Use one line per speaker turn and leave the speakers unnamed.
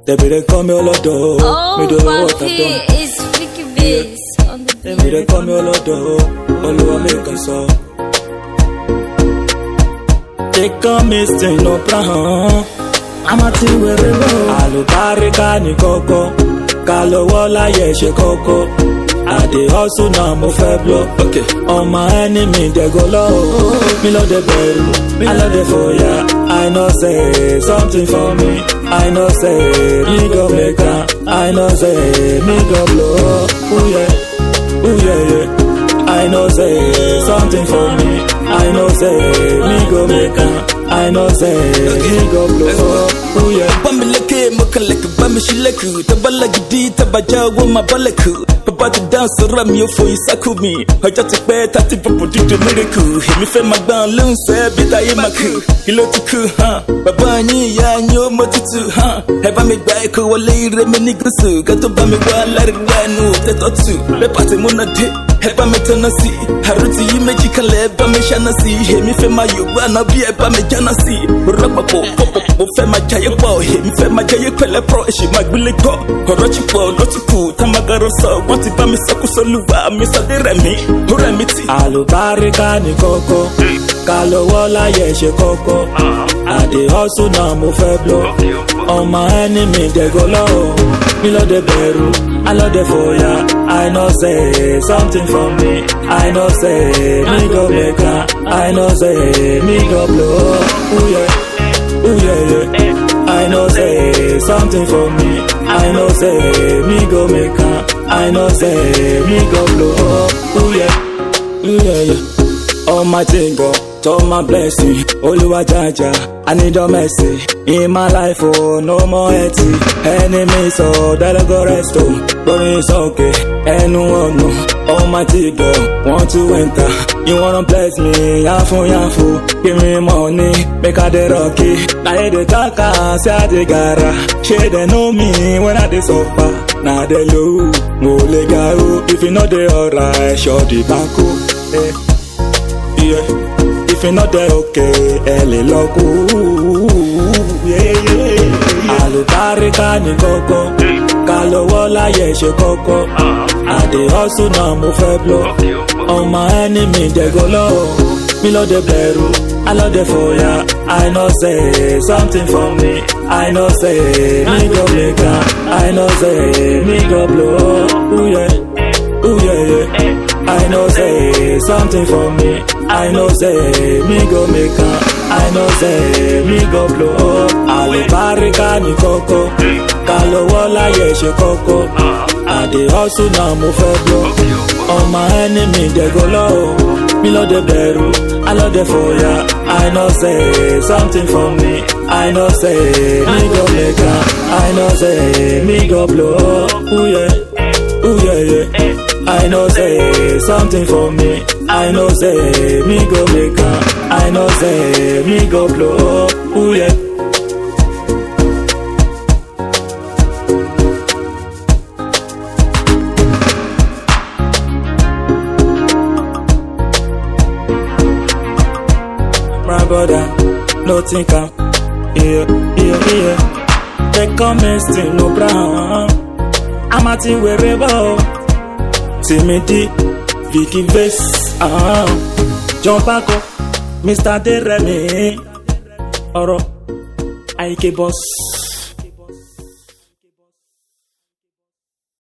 They be they call me Olodo.
Oh,
me do what I
papi,
done.
it's Vicky Biz on the
They
beat.
be they call me Olodo. Oluwa make us all. They call me Sting no Brown. I'm a team with the road. Alubarika ni koko. Kalowo láyé ṣe koko. I dey hustle now, mo fẹ́ blow. Okay. All my enemy they go low. Me love the beru, I love the fire. I know say something for me. I know say me go make am. I know say me go blow. Ooh yeah, yeah. I know say something for me. I know say me go make am. I know say me go blow. Ooh yeah.
Bamileke, mokaleke, bamishileku. Tabalagidi, tabaja, woma baleku. Papa to dance around me for Isakumi. I just expect that people do the miracle. Me feel my band loon, say, bit I am a coup. You look too cool, huh? Papa, ya, no motitu, huh? Have I made back or lay reminigusu? Got to buy me one, let it run, no, that or two. The party moon a day. Have I met on a sea? Haruti image can let Bamishana see. Hear me for my you, wanna be a Bamijana see. Rapapo, Popo, Fema Jayabo, him, Fema Jayapella Pro, she might really go. Horochipo, Lotiku, Tamagaro, so what if I'm Sakusoluva, Mr. Deremi, Horemiti.
Alubarika ni koko. Kalowo láyé ṣe koko. I dey hustle now, mo fẹ́ blow. All my enemy they go low. Me love the beru, I love the fire. I know say something for me. I know say me go make am. I know say me go blow. Ooh yeah. I know say something for me. I know say me go make am. I know say me go blow. Ooh yeah. Almighty God, all my blessing, Oluwa Jaja, I need your mercy in my life. Oh, no more empty enemies, so that'll go rest. Oh, but it's okay, anyone know. Almighty God, want to enter. You wanna bless me, yafu, give me money, make I the rocky. Now they talk, say I the gara. She they know me when I the suffer. Now they low, mole gao. If you know they alright, show the banco. Yeah. If you're not there, okay, ele loco. Yeah. Alubarika ni koko. Kalowo láyé ṣe koko. I dey hustle now, mo fẹ́ blow. All my enemy they go low. Me love the beru, I love the fire. I know say something for me. I know say me go make am. I know say me go blow. Ooh yeah. I know say something for me. I know say me go make am. I know say me go blow. Alubarika ni koko. Kalowo láyé ṣe koko. I dey hustle now, mo fẹ́ blow. All my enemy they go low. Me love the beru, I love the fire. I know say something for me. I know say me go make am. I know say me go blow. Ooh yeah. I know say something for me. I know say me go make am. I know say me go blow. Ooh yeah. My brother, no think am. Yeah. They come and still no brown. I'm a team wherever. Timidi, Vicky Biz, John Paco, Mr. Deremi, Oro, Ike Boss.